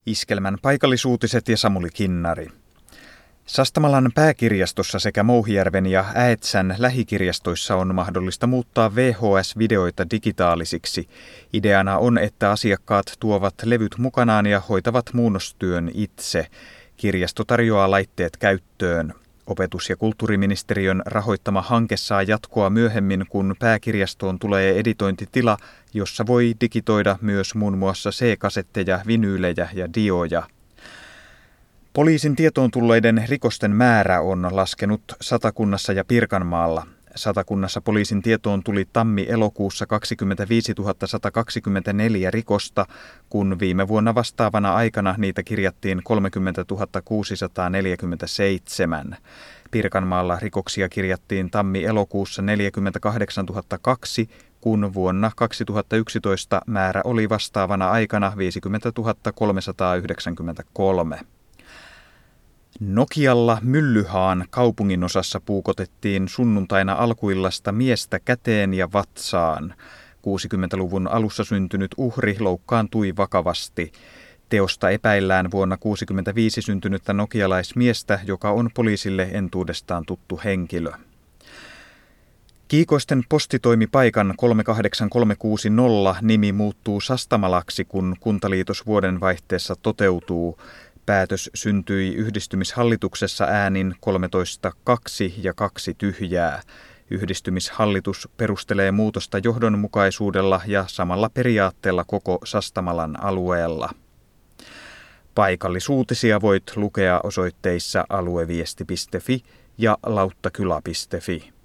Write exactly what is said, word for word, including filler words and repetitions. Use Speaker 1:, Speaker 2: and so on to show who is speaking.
Speaker 1: Iskelmän paikallisuutiset ja Samuli Kinnari. Sastamalan pääkirjastossa sekä Mouhijärven ja Äetsän lähikirjastoissa on mahdollista muuttaa V H S-videoita digitaalisiksi. Ideana on, että asiakkaat tuovat levyt mukanaan ja hoitavat muunnostyön itse. Kirjasto tarjoaa laitteet käyttöön. Opetus- ja kulttuuriministeriön rahoittama hanke saa jatkoa myöhemmin, kun pääkirjastoon tulee editointitila, jossa voi digitoida myös muun muassa C-kasetteja, vinyylejä ja dioja. Poliisin tietoon tulleiden rikosten määrä on laskenut Satakunnassa ja Pirkanmaalla. Satakunnassa poliisin tietoon tuli tammi-elokuussa kaksikymmentäviisituhatta sata kaksikymmentäneljä rikosta, kun viime vuonna vastaavana aikana niitä kirjattiin kolmekymmentätuhatta kuusisataaneljäkymmentäseitsemän. Pirkanmaalla rikoksia kirjattiin tammi-elokuussa neljäkymmentäkahdeksantuhatta kaksi, kun vuonna kaksituhattayksitoista määrä oli vastaavana aikana viisikymmentätuhatta kolmesataayhdeksänkymmentäkolme. Nokialla Myllyhaan kaupunginosassa puukotettiin sunnuntaina alkuillasta miestä käteen ja vatsaan. kuusikymmentäluvun alussa syntynyt uhri loukkaantui vakavasti. Teosta epäillään vuonna kuusikymmentäviisi syntynyttä nokialaismiestä, joka on poliisille entuudestaan tuttu henkilö. Kiikoisten postitoimipaikan kolme kahdeksan kolme kuusi nolla nimi muuttuu Sastamalaksi, kun kuntaliitos vuodenvaihteessa toteutuu. Päätös syntyi yhdistymishallituksessa äänin kolmetoista kaksi ja kaksi tyhjää. Yhdistymishallitus perustelee muutosta johdonmukaisuudella ja samalla periaatteella koko Sastamalan alueella. Paikallisuutisia voit lukea osoitteissa alueviesti piste fi ja lauttakylä piste fi.